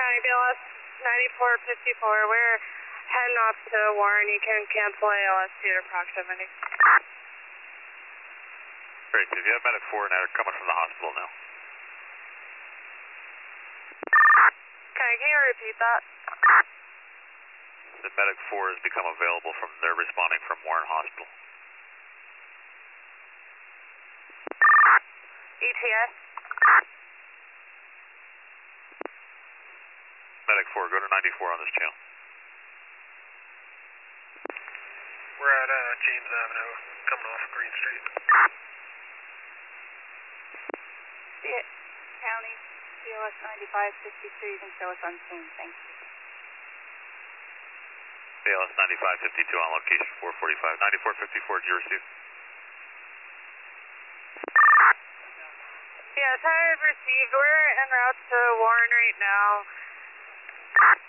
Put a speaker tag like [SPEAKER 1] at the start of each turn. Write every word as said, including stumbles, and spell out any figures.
[SPEAKER 1] County, B L S ninety-four fifty-four. We're heading off to Warren. You can cancel A L S due to proximity.
[SPEAKER 2] Great, if you have medic four and they're coming from the hospital now.
[SPEAKER 1] Okay, can you repeat that?
[SPEAKER 2] The medic four has become available from, they're responding from Warren Hospital.
[SPEAKER 1] E T A?
[SPEAKER 2] Medic four, go to ninety-four on this channel.
[SPEAKER 3] We're at uh, James Avenue, coming off Green Street.
[SPEAKER 4] Yeah, County, B L S ninety-five fifty-two, you can show us on scene, thank you.
[SPEAKER 2] B L S ninety-five fifty-two on location, four forty-five. ninety-four fifty-four, did you receive?
[SPEAKER 1] Yes, I've received. We're en route to Warren right now.